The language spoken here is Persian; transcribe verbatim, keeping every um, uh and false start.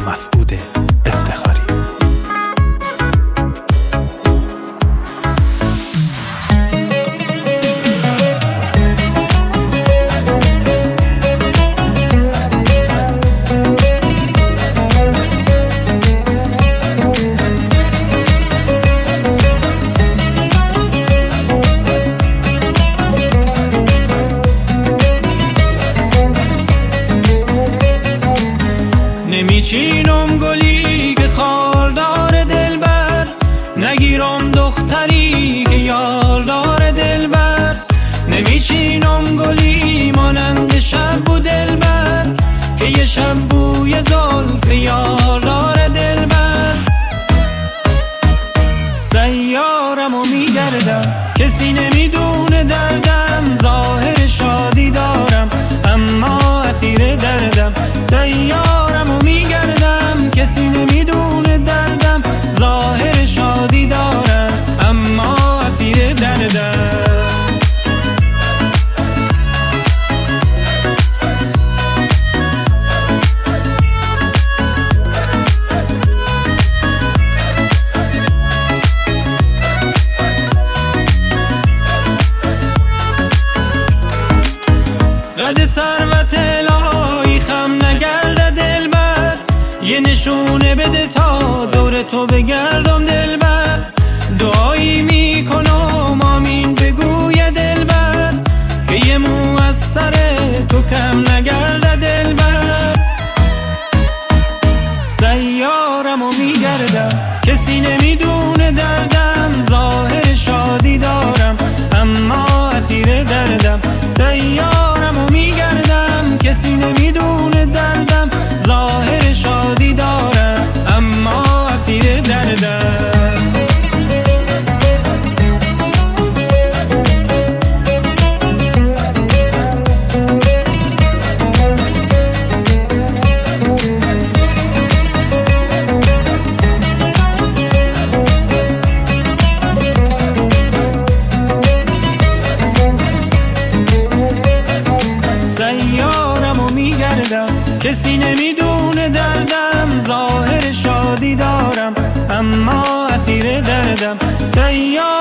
مسعود افتخاری. نمیچینم گلی که خاردار دلبر، نگیرم دختری که یاردار دلبر. نمیچینم گلی مانند شب و دلبر، که یه شب بوی زلف یاردار دلبر. سیارم و میگردم کسی نمیدونه دردم، ظاهر شادی دارم اما اسیر دردم. سیارم و میگردم کسی نمیدونه دردم، ظاهر شادی دارم اما اسیر دردم. قد ثروت الهی خم نگرده دلبر، یه نشونه بده تا دور تو بگردم دلبر. دعایی میکنم آمین بگوی دلبر، که یه مو از سر تو کم نگرده دلبر. سیارم و میگردم کسی نمیدونه دردم، ظاهر شادی دارم اما اسیر دردم. سیارم و میگردم کسی نمیدونه دردم، ظاهر شادی دارم اما اسیر دردم. سیارم و میگردم کسی نمیدونه دردم، ظاهر شادی دارم اما اسیر دردم. سیارم